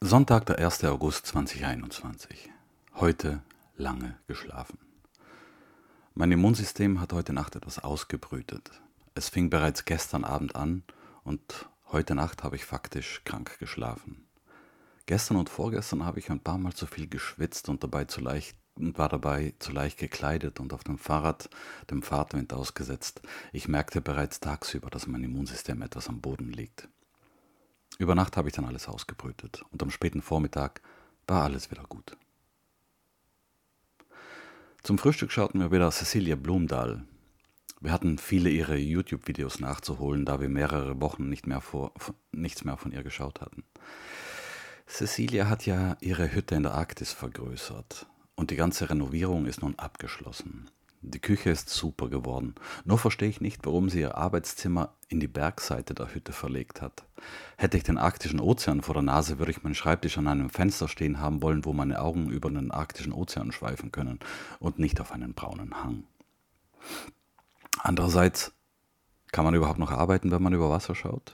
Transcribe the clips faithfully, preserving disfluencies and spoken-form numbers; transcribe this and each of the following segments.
Sonntag, der erster August zweitausendeinundzwanzig. Heute lange geschlafen. Mein Immunsystem hat heute Nacht etwas ausgebrütet. Es fing bereits gestern Abend an und heute Nacht habe ich faktisch krank geschlafen. Gestern und vorgestern habe ich ein paar Mal zu viel geschwitzt und, dabei zu leicht, und war dabei zu leicht gekleidet und auf dem Fahrrad dem Fahrtwind ausgesetzt. Ich merkte bereits tagsüber, dass mein Immunsystem etwas am Boden liegt. Über Nacht habe ich dann alles ausgebrütet und am späten Vormittag war alles wieder gut. Zum Frühstück schauten wir wieder Cecilia Blumdahl. Wir hatten viele ihre YouTube-Videos nachzuholen, da wir mehrere Wochen nicht mehr vor, nichts mehr von ihr geschaut hatten. Cecilia hat ja ihre Hütte in der Arktis vergrößert und die ganze Renovierung ist nun abgeschlossen. Die Küche ist super geworden. Nur verstehe ich nicht, warum sie ihr Arbeitszimmer in die Bergseite der Hütte verlegt hat. Hätte ich den arktischen Ozean vor der Nase, würde ich meinen Schreibtisch an einem Fenster stehen haben wollen, wo meine Augen über den arktischen Ozean schweifen können und nicht auf einen braunen Hang. Andererseits, kann man überhaupt noch arbeiten, wenn man über Wasser schaut?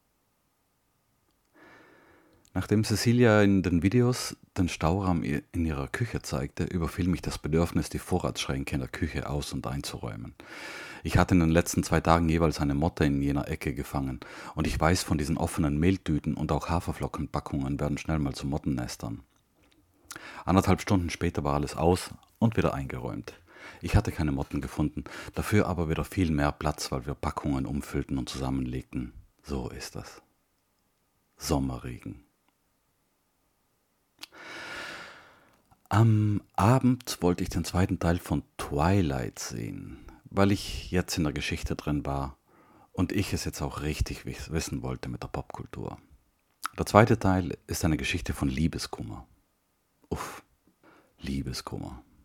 Nachdem Cecilia in den Videos den Stauraum in ihrer Küche zeigte, überfiel mich das Bedürfnis, die Vorratsschränke in der Küche aus- und einzuräumen. Ich hatte in den letzten zwei Tagen jeweils eine Motte in jener Ecke gefangen und ich weiß, von diesen offenen Mehltüten und auch Haferflockenpackungen werden schnell mal zu Mottennestern. Anderthalb Stunden später war alles aus und wieder eingeräumt. Ich hatte keine Motten gefunden, dafür aber wieder viel mehr Platz, weil wir Packungen umfüllten und zusammenlegten. So ist das. Sommerregen. Am Abend wollte ich den zweiten Teil von Twilight sehen, weil ich jetzt in der Geschichte drin war und ich es jetzt auch richtig wissen wollte mit der Popkultur. Der zweite Teil ist eine Geschichte von Liebeskummer. Uff, Liebeskummer.